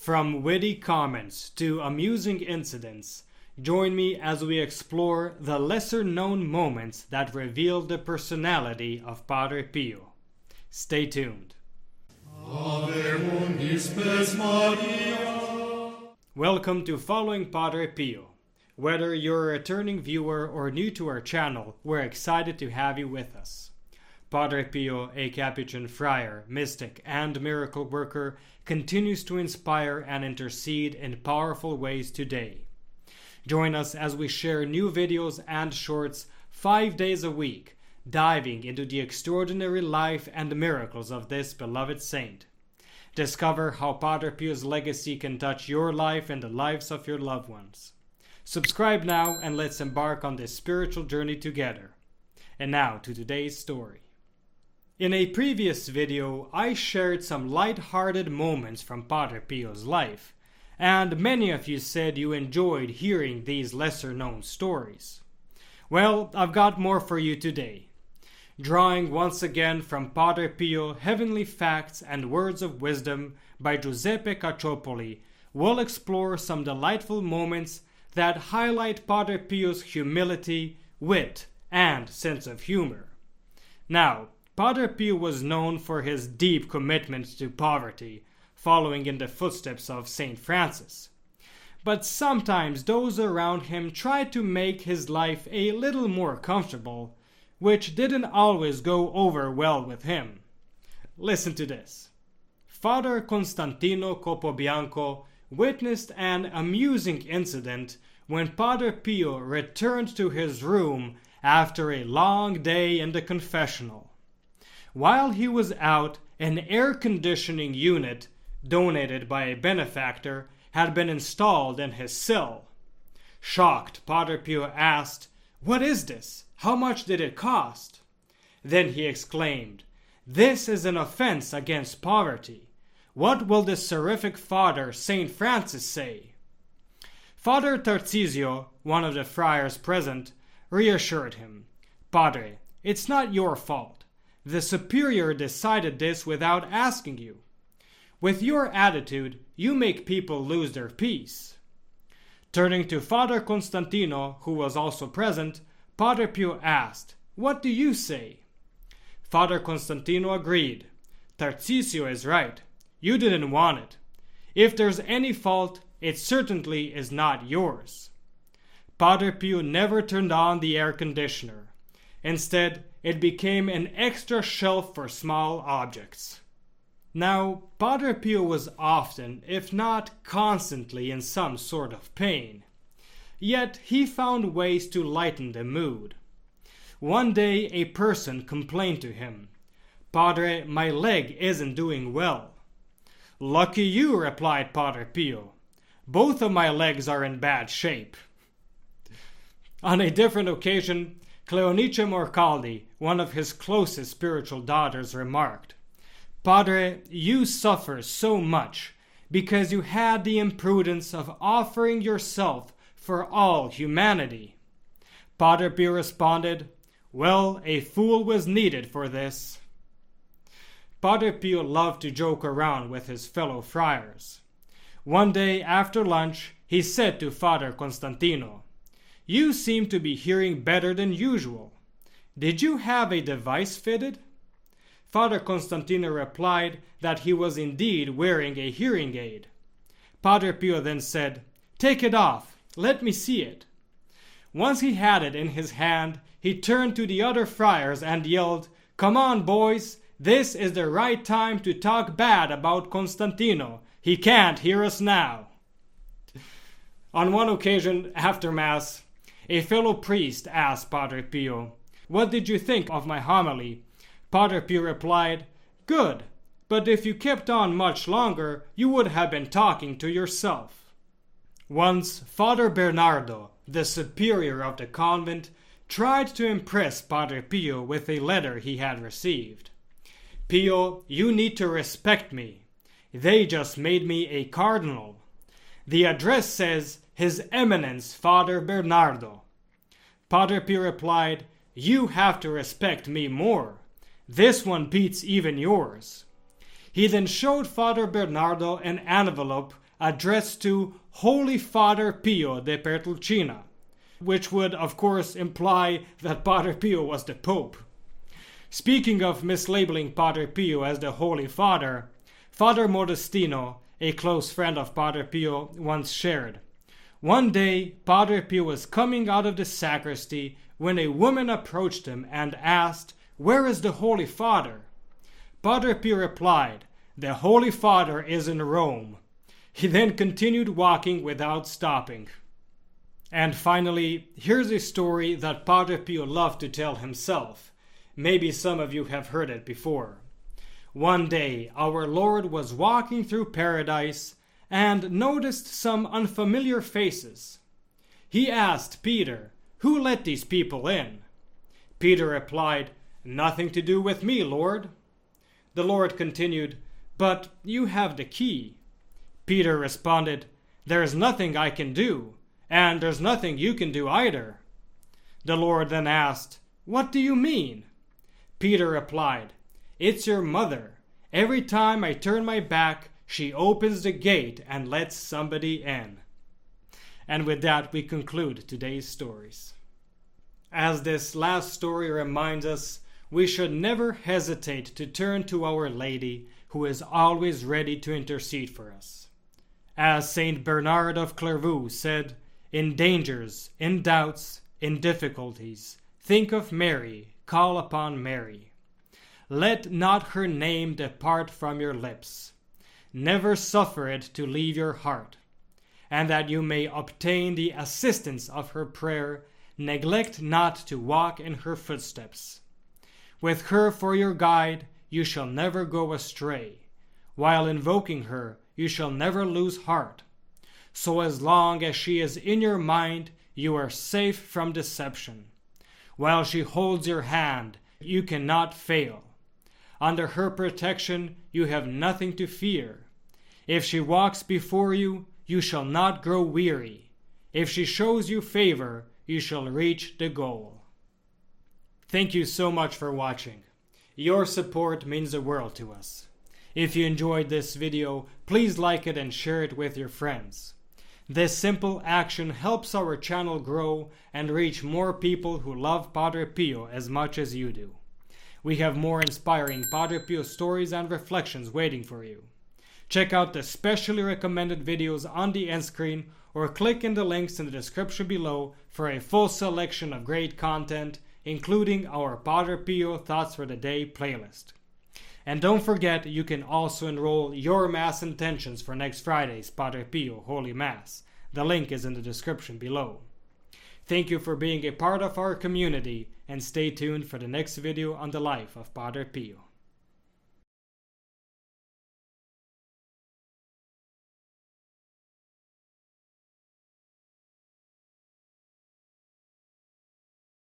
From witty comments to amusing incidents, join me as we explore the lesser-known moments that reveal the personality of Padre Pio. Stay tuned. Welcome to Following Padre Pio. Whether you're a returning viewer or new to our channel, we're excited to have you with us. Padre Pio, a Capuchin friar, mystic, and miracle worker, continues to inspire and intercede in powerful ways today. Join us as we share new videos and shorts 5 days a week, diving into the extraordinary life and miracles of this beloved saint. Discover how Padre Pio's legacy can touch your life and the lives of your loved ones. Subscribe now and let's embark on this spiritual journey together. And now to today's story. In a previous video, I shared some light-hearted moments from Padre Pio's life, and many of you said you enjoyed hearing these lesser-known stories. Well, I've got more for you today. Drawing once again from Padre Pio, Heavenly Facts and Words of Wisdom by Giuseppe Caccioppoli, we'll explore some delightful moments that highlight Padre Pio's humility, wit, and sense of humor. Now, Padre Pio was known for his deep commitment to poverty, following in the footsteps of Saint Francis. But sometimes those around him tried to make his life a little more comfortable, which didn't always go over well with him. Listen to this. Father Constantino Capobianco witnessed an amusing incident when Padre Pio returned to his room after a long day in the confessional. While he was out, an air conditioning unit, donated by a benefactor, had been installed in his cell. Shocked, Padre Pio asked, "What is this? How much did it cost?" Then he exclaimed, "This is an offense against poverty. What will this seraphic father, Saint Francis, say?" Father Tarsizio, one of the friars present, reassured him, "Padre, it's not your fault. The superior decided this without asking you. With your attitude, you make people lose their peace." Turning to Father Constantino, who was also present, Padre Pio asked, "What do you say?" Father Constantino agreed. "Tarsizio is right. You didn't want it. If there's any fault, it certainly is not yours." Padre Pio never turned on the air conditioner. Instead, it became an extra shelf for small objects. Now, Padre Pio was often, if not constantly, in some sort of pain. Yet he found ways to lighten the mood. One day a person complained to him, "Padre, my leg isn't doing well." "Lucky you," replied Padre Pio. "Both of my legs are in bad shape." On a different occasion, Cleonice Morcaldi, one of his closest spiritual daughters, remarked, "Padre, you suffer so much because you had the imprudence of offering yourself for all humanity." Padre Pio responded, "Well, a fool was needed for this." Padre Pio loved to joke around with his fellow friars. One day after lunch, he said to Father Constantino, "You seem to be hearing better than usual. Did you have a device fitted?" Father Constantino replied that he was indeed wearing a hearing aid. Padre Pio then said, "Take it off, let me see it." Once he had it in his hand, he turned to the other friars and yelled, "Come on, boys, this is the right time to talk bad about Constantino. He can't hear us now." On one occasion, after Mass, a fellow priest asked Padre Pio, "What did you think of my homily?" Padre Pio replied, "Good, but if you kept on much longer, you would have been talking to yourself." Once, Father Bernardo, the superior of the convent, tried to impress Padre Pio with a letter he had received. "Pio, you need to respect me. They just made me a cardinal. The address says, His Eminence Father Bernardo." Padre Pio replied, "You have to respect me more. This one beats even yours." He then showed Father Bernardo an envelope addressed to Holy Father Pio de Petrelcina, which would of course imply that Padre Pio was the Pope. Speaking of mislabeling Padre Pio as the Holy Father, Father Modestino, a close friend of Padre Pio, once shared, "One day, Padre Pio was coming out of the sacristy when a woman approached him and asked, 'Where is the Holy Father?' Padre Pio replied, 'The Holy Father is in Rome.' He then continued walking without stopping." And finally, here's a story that Padre Pio loved to tell himself. Maybe some of you have heard it before. One day, our Lord was walking through paradise and noticed some unfamiliar faces. He asked Peter, "Who let these people in?" Peter replied, "Nothing to do with me, Lord." The Lord continued, "But you have the key." Peter responded, "There's nothing I can do, and there's nothing you can do either." The Lord then asked, "What do you mean?" Peter replied, "It's your mother. Every time I turn my back, she opens the gate and lets somebody in." And with that, we conclude today's stories. As this last story reminds us, we should never hesitate to turn to Our Lady, who is always ready to intercede for us. As Saint Bernard of Clairvaux said, "In dangers, in doubts, in difficulties, think of Mary, call upon Mary. Let not her name depart from your lips. Never suffer it to leave your heart. And that you may obtain the assistance of her prayer, neglect not to walk in her footsteps. With her for your guide, you shall never go astray. While invoking her, you shall never lose heart. So as long as she is in your mind, you are safe from deception. While she holds your hand, you cannot fail. Under her protection, you have nothing to fear. If she walks before you, you shall not grow weary. If she shows you favor, you shall reach the goal." Thank you so much for watching. Your support means the world to us. If you enjoyed this video, please like it and share it with your friends. This simple action helps our channel grow and reach more people who love Padre Pio as much as you do. We have more inspiring Padre Pio stories and reflections waiting for you. Check out the specially recommended videos on the end screen or click in the links in the description below for a full selection of great content, including our Padre Pio Thoughts for the Day playlist. And don't forget, you can also enroll your Mass intentions for next Friday's Padre Pio Holy Mass. The link is in the description below. Thank you for being a part of our community, and stay tuned for the next video on the life of Padre Pio.